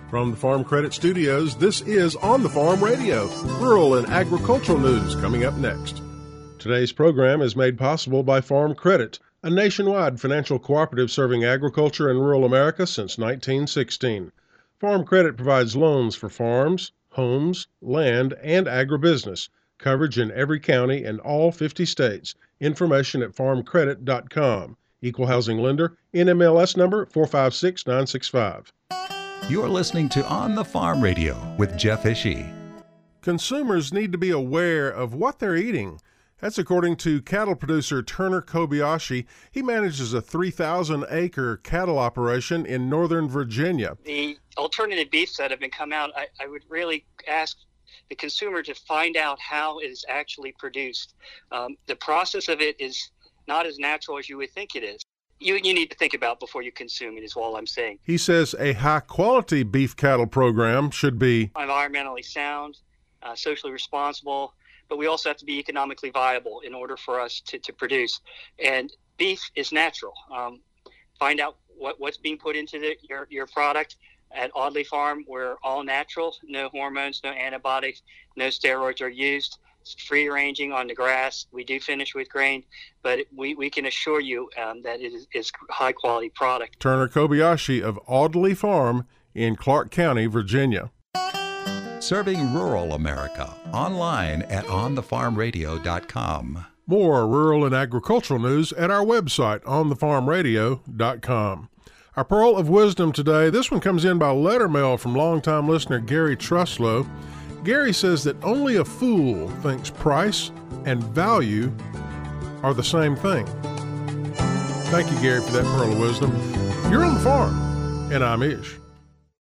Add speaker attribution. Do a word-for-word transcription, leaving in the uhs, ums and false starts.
Speaker 1: From the Farm Credit Studios, this is On the Farm Radio, rural and agricultural news coming up next. Today's program is made possible by Farm Credit, a nationwide financial cooperative serving agriculture and rural America since nineteen sixteen. Farm Credit provides loans for farms, homes, land, and agribusiness. Coverage in every county and all fifty states. Information at farm credit dot com. Equal housing lender, N M L S number four five six nine six five.
Speaker 2: You're listening to On the Farm Radio with Jeff Ishii.
Speaker 1: Consumers need to be aware of what they're eating. That's according to cattle producer Turner Kobayashi. He manages a three thousand acre cattle operation in northern Virginia.
Speaker 3: The alternative beefs that have been come out, I, I would really ask the consumer to find out how it is actually produced. Um, the process of it is not as natural as you would think it is. You, you need to think about before you consume it is all I'm saying.
Speaker 1: He says a high-quality beef cattle program should be
Speaker 3: environmentally sound, uh, socially responsible, but we also have to be economically viable in order for us to, to produce. And beef is natural. Um, find out what, what's being put into the, your, your product. At Audley Farm, we're all natural, no hormones, no antibiotics, no steroids are used. It's free ranging on the grass. We do finish with grain, but we, we can assure you um, that it is, is high quality product.
Speaker 1: Turner Kobayashi of Audley Farm in Clark County, Virginia.
Speaker 2: Serving rural America online at on the farm radio dot com.
Speaker 1: More rural and agricultural news at our website, on the farm radio dot com. Our Pearl of Wisdom today, this one comes in by letter mail from longtime listener Gary Truslow. Gary says that only a fool thinks price and value are the same thing. Thank you, Gary, for that Pearl of Wisdom. You're on the farm, and I'm Ish.